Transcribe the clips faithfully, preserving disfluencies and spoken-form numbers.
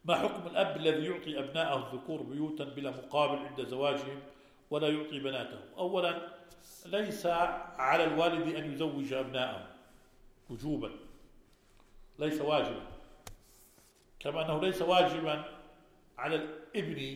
ما حكم الأب الذي يعطي أبناءه الذكور بيوتا بلا مقابل عند زواجهم ولا يعطي بناته؟ أولا، ليس على الوالد أن يزوج أبناءه وجوبا، ليس واجبا، كما أنه ليس واجبا على الابن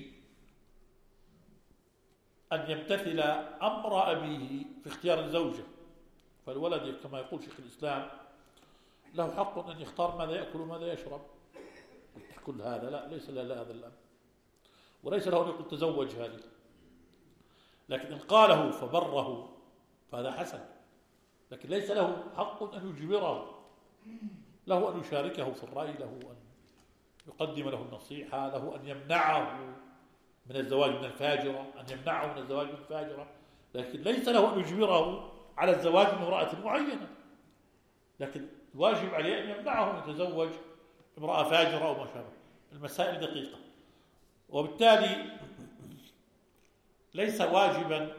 أن يمتثل أمر أبيه في اختيار الزوجة. فالولد كما يقول شيخ الإسلام له حق أن يختار ماذا يأكل وماذا يشرب. كل هذا لا، ليس له هذا الأمر، وليس له أن يقول تزوج هذه، لكن إن قاله فبره فهذا حسن، لكن ليس له حق أن يجبره، له أن يشاركه في الرأي، له أن يقدم له النصيحة، له أن يمنعه من الزواج من الفاجرة، أن يمنعه من الزواج من الفاجرة، لكن ليس له أن يجبره على الزواج من امرأة معينة، لكن الواجب عليه أن يمنعه أن يتزوج امرأة فاجرة أو ما شابه. المسائل دقيقة، وبالتالي ليس واجبا.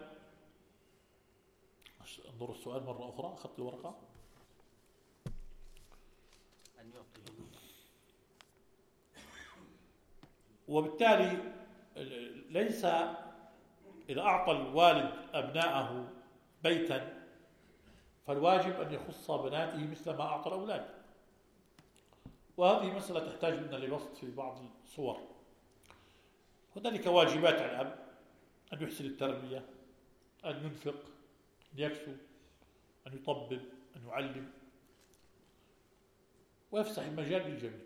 انظر السؤال مرة أخرى، أخذت الورقة. أن يعطي، وبالتالي ليس إذا أعطى الوالد أبناءه بيتا فالواجب أن يخص بناته مثل ما أعطى الأولاد، وهذه مسألة تحتاج منا لبسط في بعض الصور. هنالك واجبات على الأب: أن يحسن التربية، أن ينفق، أن يكسو، أن يطبب، أن يعلم، ويفسح المجال للجميع.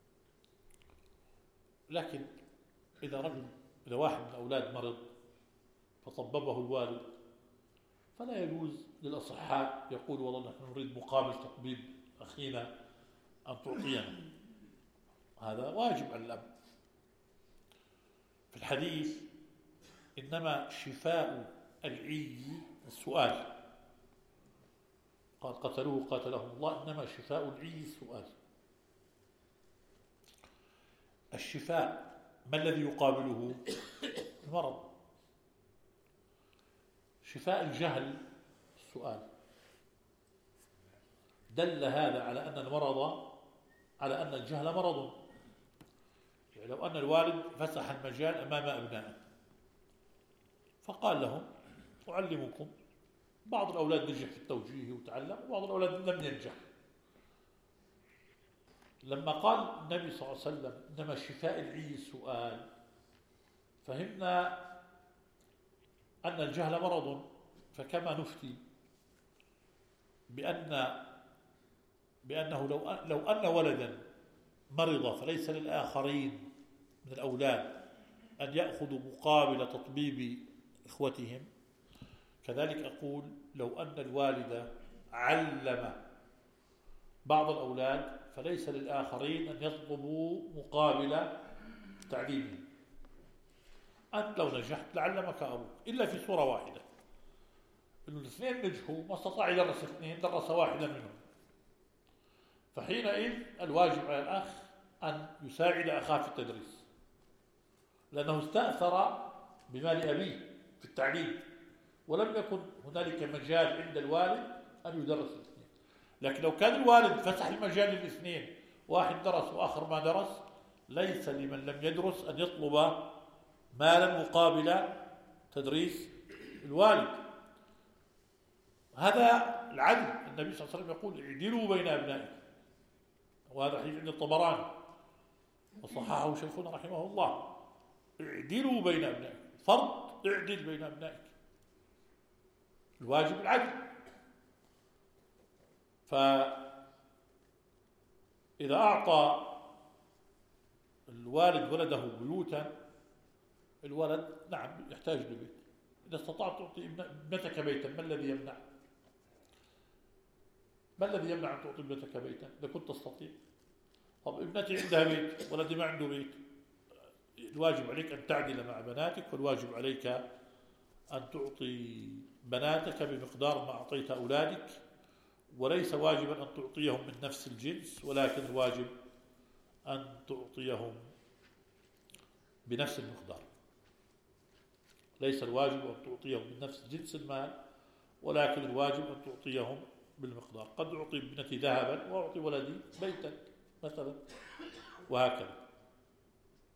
لكن إذا رجل إذا واحد من الأولاد مرض فطببه الوالد فلا يجوز للأصحاء يقول والله نحن نريد مقابل تطبيب أخينا أن تعطينا. هذا واجب على الأب. في الحديث إنما شفاء العي السؤال، قال قتلوه قاتلهم الله، إنما شفاء العي السؤال. الشفاء ما الذي يقابله؟ المرض. شفاء الجهل السؤال. دل هذا على أن المرض على أن الجهل مرض. يعني لو أن الوالد فسح المجال أمام أبنائه فقال لهم أعلمكم، بعض الأولاد نجح في التوجيه وتعلم، وبعض الأولاد لم ينجح. لما قال النبي صلى الله عليه وسلم إنما شفاء العي السؤال، فهمنا أن الجهل مرض. فكما نفتي بأن بأنه لو لو أن ولدا مرض فليس للآخرين من الأولاد أن يأخذوا مقابل تطبيب إخوتهم، كذلك أقول لو أن الوالد علم بعض الأولاد فليس للآخرين أن يطلبوا مقابل تعليمهم. أنت لو نجحت لعلمك أبوك، إلا في صورة واحدة، إنه الاثنين نجحوا ما استطاع يدرس اثنين، درس واحدا منهم، فحينئذ الواجب على الأخ أن يساعد أخاه في التدريس، لأنه استأثر بمال أبيه في التعليم، ولم يكن هنالك مجال عند الوالد أن يدرس الاثنين. لكن لو كان الوالد فتح المجال للاثنين، واحد درس وآخر ما درس، ليس لمن لم يدرس أن يطلب مالا مقابل تدريس الوالد. هذا العدل. النبي صلى الله عليه وسلم يقول اعدلوا بين أبنائكم، وهذا حديث عند الطبراني وصححه شيخنا رحمه الله. اعدلوا بين أبنائكم، فرض اعدل بين أبنائك، الواجب العدل. فإذا أعطى الوالد ولده بيوتا، الولد نعم يحتاج لبيت. إذا استطعت تعطي ابنتك بيتا، ما الذي يمنع؟ ما الذي يمنع أن تعطي ابنتك بيتا إذا كنت تستطيع؟ طب ابنتي عندها بيت، ولدي ما عنده بيت، الواجب عليك أن تعدل مع بناتك، والواجب عليك أن تعطي بناتك بمقدار ما أعطيت أولادك، وليس واجبا أن تعطيهم من نفس الجنس، ولكن الواجب أن تعطيهم بنفس المقدار. ليس الواجب أن تعطيهم من نفس جنس المال، ولكن الواجب أن تعطيهم بالمقدار. قد أعطي ابنتي ذهبا وأعطي ولدي بيتا مثلا، وهكذا.